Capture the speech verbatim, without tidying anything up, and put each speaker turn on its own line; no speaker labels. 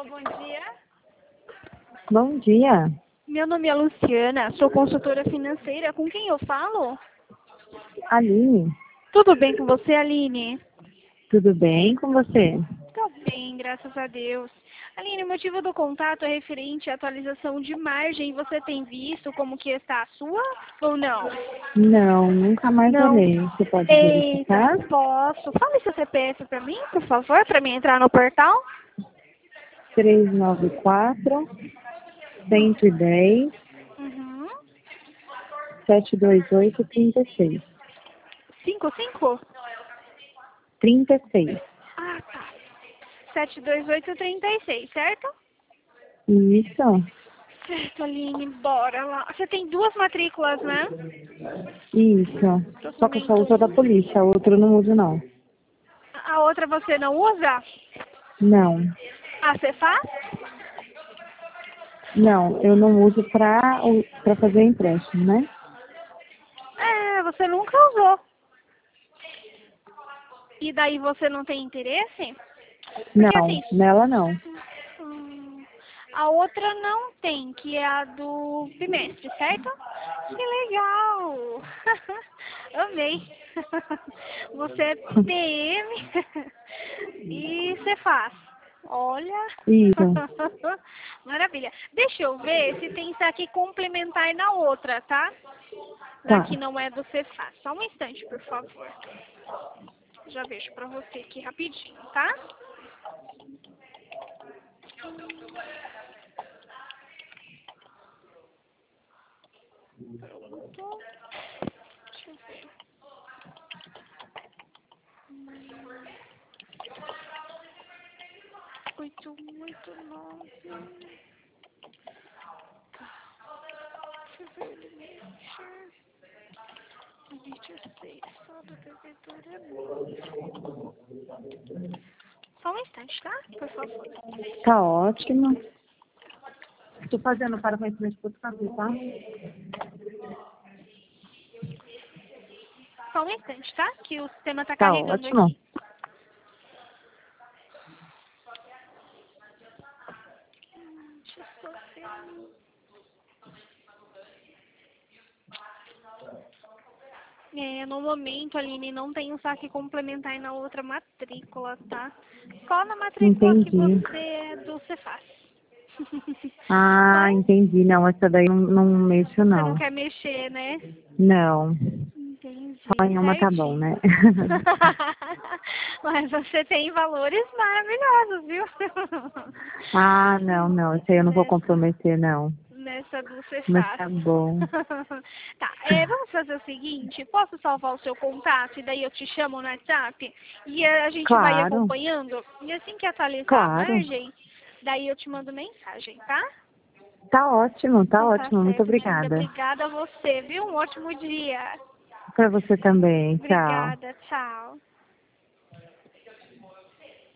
bom dia.
Bom dia.
Meu nome é Luciana, sou consultora financeira. Com quem eu falo?
Aline,
Tudo bem com você, Aline?
tudo bem com você?
Tô bem, graças a Deus. Aline, o motivo do contato é referente à atualização de margem. Você tem visto como que está a sua ou não?
Não, nunca mais
Não.
olhei. Você pode
Eita,
verificar?
posso. Fala seu C P F para mim, por favor, para mim entrar no portal.
três nove quatro, um um zero,
Uhum.
sete dois oito, três seis.
Cinco, cinco?
trinta e seis.
Ah, tá. sete dois oito três seis, certo?
Isso,
Certo, Aline, bora lá. Você tem duas matrículas, né?
isso. Só que eu só
Documento
uso a da
um.
polícia, a outra eu não uso não.
A outra você não usa?
Não,
A Cefaz?
não, eu não uso pra, pra fazer empréstimo, né?
É, você nunca usou. E daí você não tem interesse? Porque
Não,
assim,
nela não.
hum, a outra não tem, que é a do bimestre, certo? Que legal! Amei! Você é T M e você faz. Olha!
Isso,
Maravilha. Deixa eu ver se tem saque complementar na outra, tá? Na
tá.
que não é do Cefaz. Só um instante, por favor. Já vejo pra você aqui rapidinho, tá? Pronto. Deixa eu ver. Oito, oito, nove. Tá. Deixa eu ver ele mexer. Limite é seis. Saldo devedor é nove. Só um instante, tá? Por favor.
Tá ótimo. Estou fazendo para conhecimento por favor, tá?
Só um instante, tá? Que o sistema tá
Tá
carregando
ótimo.
aqui. Hum, Deixa eu só ver. É, no momento, Aline, não tem um saque complementar na outra matrícula, tá? Só na matrícula que
Entendi.
você é do Cefaz.
Ah,
Tá?
entendi. Não, essa daí não, não mexo,
Você não
não.
quer mexer, né?
Não. Só
Entendi,
em uma tá bom,
certinho.
né?
Mas você tem valores maravilhosos, viu?
Ah, não, não. Isso aí eu não vou
Nessa,
comprometer, não.
nessa do
Mas
Cefaz.
tá bom.
Tá, é, vamos fazer o seguinte, posso salvar o seu contato e daí eu te chamo no WhatsApp e a gente vai
Claro,
acompanhando e assim que atualizar a
claro.
margem, daí eu te mando mensagem, tá?
Tá ótimo, tá
Então tá
ótimo. Muito
certo, minha linda.
obrigada.
Obrigada a você, viu? Um ótimo dia.
Pra você também. Tchau.
Obrigada, tchau.